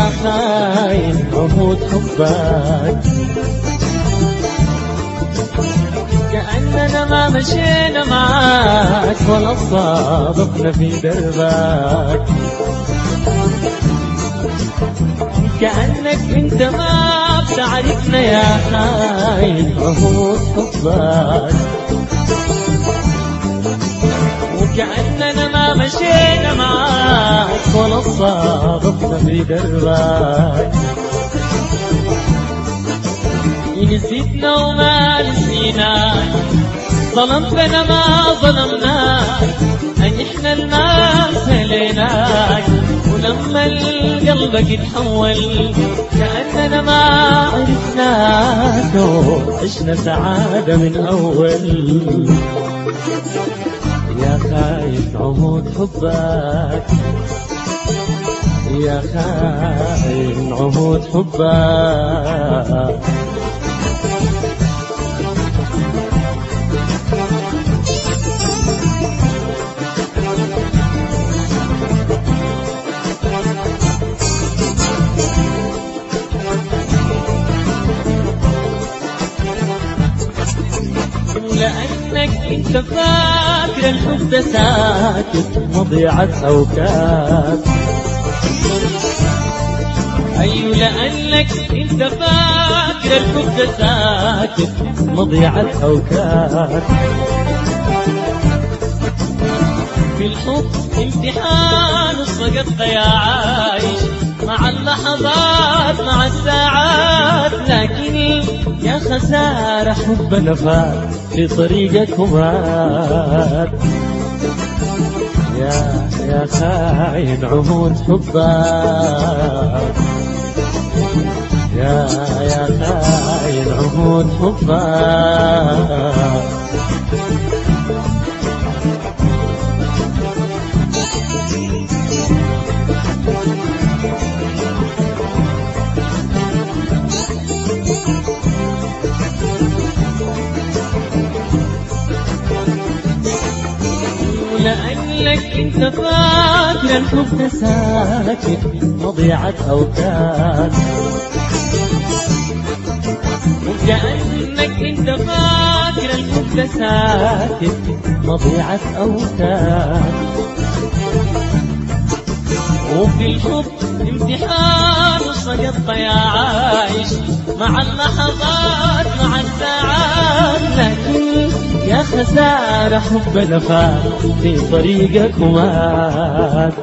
خاين عهود حبك، كأننا ما مشينا معاك ولا صادقنا في دربك، كأنك انت ما بتعرفنا يا خاين عهود حبك، وكأننا ما مشينا معاك ولا صادقنا في دربك، نسيتنا وما نسيناك، ظلمتنا ما ظلمناك، أن احنا الما سليناك، ولما القلبك يتحول كأننا ما عرفناك، وعشنا سعادة من أول. يا خاين عهود حبك، يا خاين عهود حبك، لأنك انت فاكر الحب ده ساكت مضيعة أوقات، أيوة لأنك انت فاكر الحب ده ساكت مضيعة أوقات، في الحب امتحان وسقطت يا عايش مع اللحظات مع الساعات، لكن يا خسارة حبنا فات في طريقك ومات. يا خاين عهود حبك، يا خاين عهود حبك، لأنك انت فاكر الحب ده ساكت مضيعة أوقات، وكأنك انت فاكر الحب ده ساكت مضيعة أوقات، وفي الحب امتحان وسقطت يا عايش مع اللحظات مع الساعات، لكن يا خسارة حبنا فات في طريقك ومات.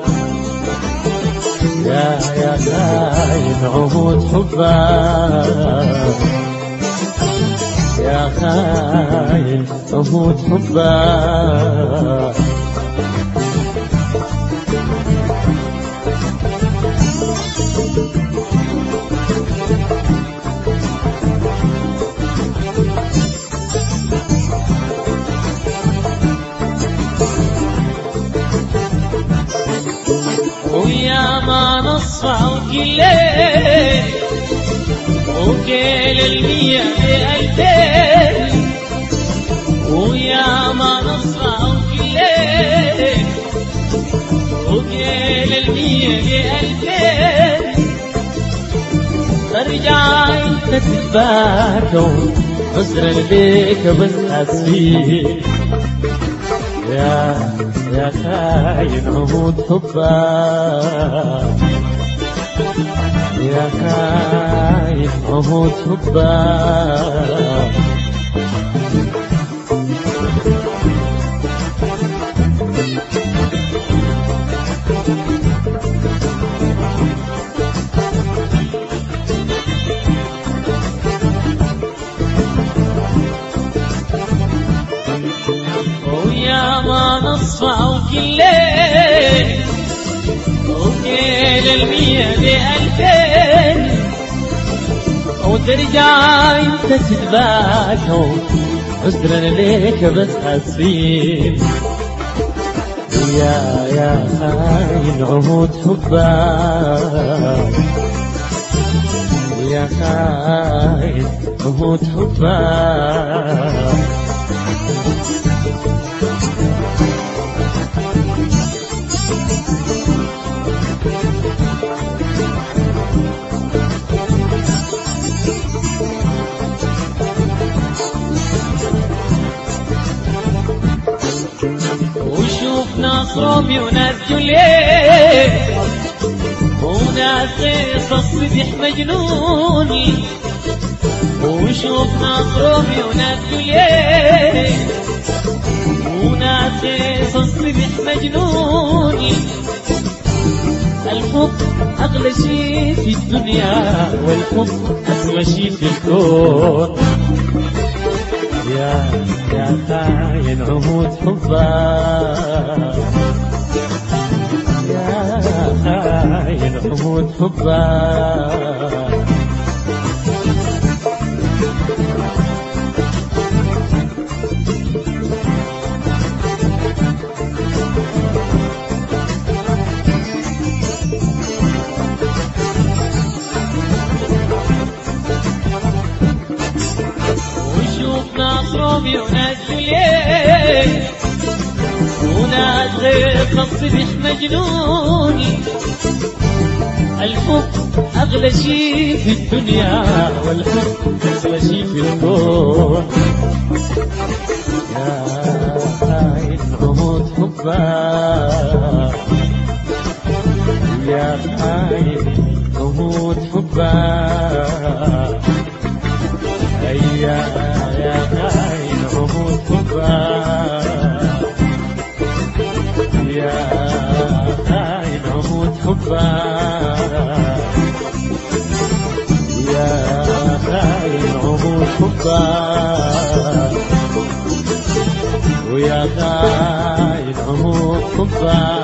يا خاين عهود حبك، يا خاين عهود حبك، ويا ما نصفع وكلين وكيل 100 ب2000، ويا ما نصفع وكلين وكيل 100 ب2000، ارجع انت تتباكى عذرا بيك بس اسفين. يا خاين عهود حبك، يا خاين عهود حبك، ويا ما نصفع وكلين وكيل 100 ب2000، وترجع انت تتباكى عذرا ليك بس اسفين. يا خاين عهود حبك، يا خاين عهود حبك، ناس روميو وناس جوليت وناس قصص صبح مجنوني وشوف ناس روميو وناس جوليت وناس قصص صبح مجنوني الحب أغلى شيء في الدنيا والحب أسوأ شيء في الكون يا خاين عهود حبك يا خاين عهود حبك ناس روميو وناس جوليت وناس قصبح مجنوني الحب أغلى شيء في الدنيا والحب أسوأ شيء في الكون يا خاين عهود حبك يا خاين عهود حبك يا خاين عهود حبك يا خاين عهود حبك يا خاين عهود حبك ويا خاين عهود حبك